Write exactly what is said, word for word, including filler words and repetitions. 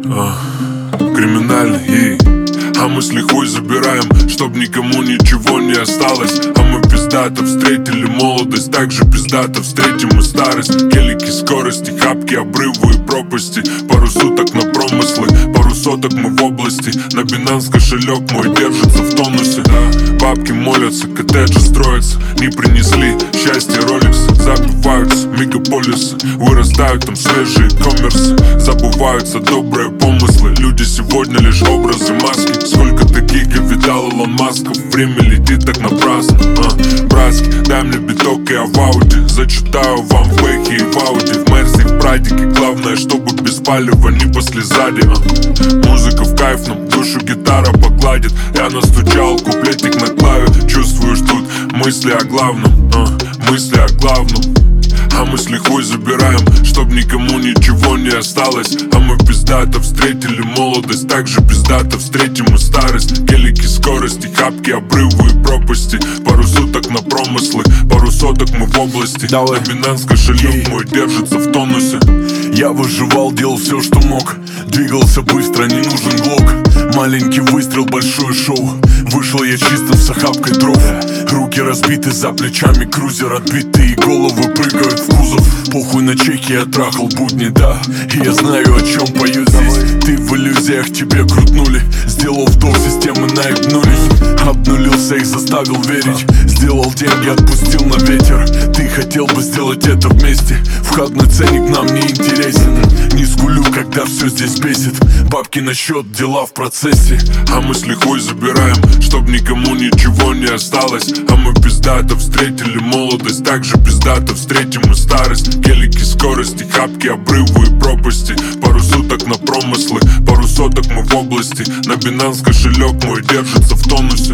а, криминальный, ей. А мы с лихвой забираем, чтоб никому ничего не осталось. А мы пиздато встретили молодость, так же пиздато встретим и старость. Гелики, скорости, хапки, обрывы и пропасти. Пару суток на промыслы, пару соток мы в области. На Binance кошелек мой держится в тонусе. Бабки молятся, коттеджи строятся. Не принесли счастье роликсы. Забиваются мегаполисы, вырастают там свежие коммерсы. Забываются добрые помыслы. Люди сегодня лишь образы, маски. Сколько таких я видал Илон Масков. Время летит так напрасно, а, братски, дай мне биток и я в ауди. Зачитаю вам в бэхе и в ауди. В мерсе и в прадике. Главное, чтобы без палева не после сзади, а. Музыка в кайф нам, душу гитара погладит. Я настучал куплетик на клаве. Чувствуешь тут мысли о главном, а, мысли о главном. А мы с лихвой забираем, чтоб никому ничего не осталось. А мы пиздато встретили молодость, так же пиздато встретим и старость. Гелики, скорости, хапки, обрывы и пропасти. Пару суток на промыслы, пару соток мы в области. Давай. На Binance кошелек мой держится в тонусе. Я выживал, делал все, что мог. Двигался быстро, не нужен глок. Маленький выстрел, большое шоу. Вышел я чисто с охапкой дров. Руки разбиты, за плечами крузер отбитый, и головы прыгают в кузов. Похуй на чеки, я трахал будни, да. И я знаю, о чем пою здесь. Ты в иллюзиях, тебе крутнули. Сделал вдох, системы наебнулись. Обнулился, их заставил верить. Сделал деньги, отпустил на ветер. Ты хотел бы сделать это вместе. Входной ценник нам не интересен. Не скулю, когда все здесь бесит. Бабки на счет, дела в процессе. А мы с лихвой забираем, чтоб никому ничего не осталось. А мы пиздато встретили молодость, так же пиздато встретим и старость. Гелики, скорости, хапки, обрывы и пропасти. Пару суток на промыслы, пару соток мы в области. На Binance кошелек мой держится в тонусе.